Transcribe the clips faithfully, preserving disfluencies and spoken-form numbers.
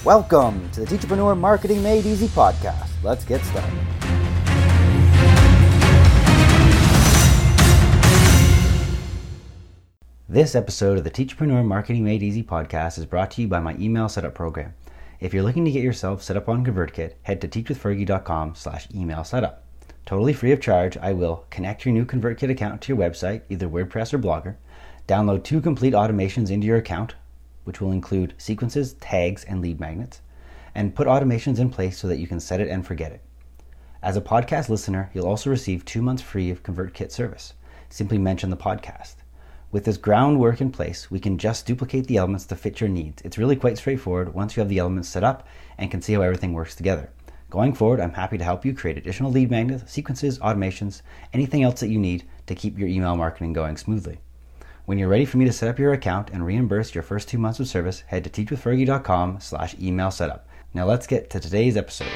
Welcome to the Teacherpreneur Marketing Made Easy podcast. Let's get started. This episode of the Teacherpreneur Marketing Made Easy podcast is brought to you by my email setup program. If you're looking to get yourself set up on ConvertKit, head to teachwithfergie.com slash email setup. Totally free of charge, I will connect your new ConvertKit account to your website, either WordPress or Blogger, download two complete automations into your account, which will include sequences, tags, and lead magnets, and put automations in place so that you can set it and forget it. As a podcast listener, you'll also receive two months free of ConvertKit service. Simply mention the podcast. With this groundwork in place, we can just duplicate the elements to fit your needs. It's really quite straightforward once you have the elements set up and can see how everything works together. Going forward, I'm happy to help you create additional lead magnets, sequences, automations, anything else that you need to keep your email marketing going smoothly. When you're ready for me to set up your account and reimburse your first two months of service, head to teachwithfergie.com slash email setup. Now let's get to today's episode.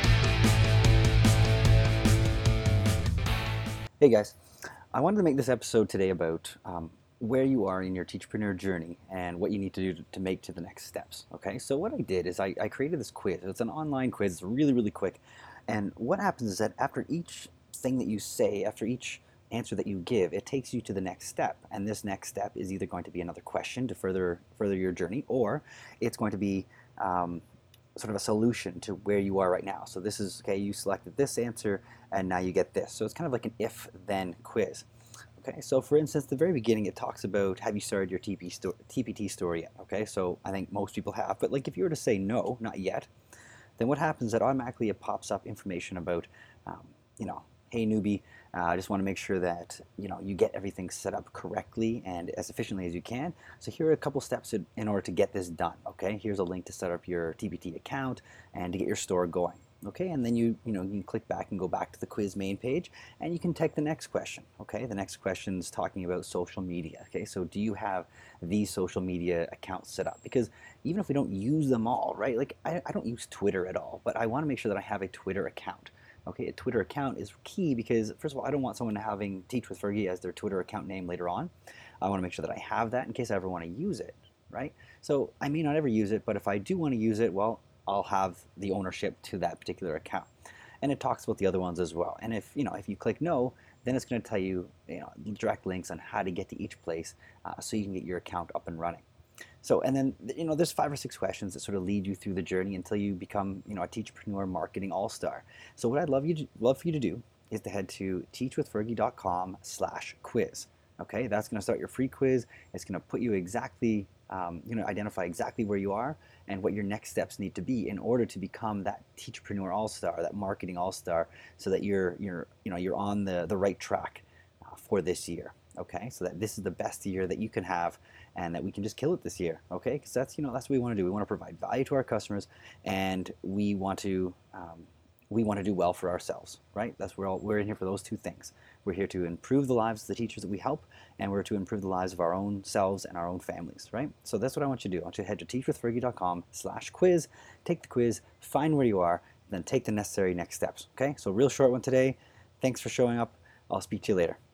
Hey guys, I wanted to make this episode today about um, where you are in your teacherpreneur journey and what you need to do to make to the next steps. Okay, so what I did is I, I created this quiz. It's an online quiz. It's really, really quick. And what happens is that after each thing that you say, after each answer that you give, it takes you to the next step. And this next step is either going to be another question to further further your journey, or it's going to be um, sort of a solution to where you are right now. So this is, okay, you selected this answer and now you get this. So it's kind of like an if-then quiz. Okay, so for instance, the very beginning it talks about, have you started your T P sto- T P T store yet? Okay, so I think most people have, but like if you were to say no, not yet, then what happens is that automatically it pops up information about, um, you know, hey newbie, uh, I just want to make sure that you know you get everything set up correctly and as efficiently as you can. So here are a couple steps in, in order to get this done. Okay, here's a link to set up your T P T account and to get your store going. Okay, and then you you know you can click back and go back to the quiz main page, and you can take the next question. Okay, the next question is talking about social media. Okay, so do you have these social media accounts set up? Because even if we don't use them all, right? Like I, I don't use Twitter at all, but I want to make sure that I have a Twitter account. Okay, a Twitter account is key because, first of all, I don't want someone having Teach with Fergie as their Twitter account name later on. I want to make sure that I have that in case I ever want to use it, right? So I may not ever use it, but if I do want to use it, well, I'll have the ownership to that particular account. And it talks about the other ones as well. And if you know, if you click no, then it's going to tell you, you know, direct links on how to get to each place uh, so you can get your account up and running. So, and then, you know, there's five or six questions that sort of lead you through the journey until you become, you know, a Teacherpreneur Marketing All-Star. So what I'd love you to, love for you to do is to head to teachwithfergie.com slash quiz. Okay, that's going to start your free quiz. It's going to put you exactly, um, you know, identify exactly where you are and what your next steps need to be in order to become that Teacherpreneur All-Star, that Marketing All-Star, so that you're, you're, you know, you're on the, the right track uh, for this year. Okay, so that this is the best year that you can have and that we can just kill it this year, okay? Because that's, you know, that's what we want to do. We want to provide value to our customers and we want to um, we want to do well for ourselves, right? That's we're all we're in here for those two things. We're here to improve the lives of the teachers that we help, and we're to improve the lives of our own selves and our own families, right? So that's what I want you to do. I want you to head to teachwithfergie.com slash quiz, take the quiz, find where you are, then take the necessary next steps, okay? So real short one today. Thanks for showing up. I'll speak to you later.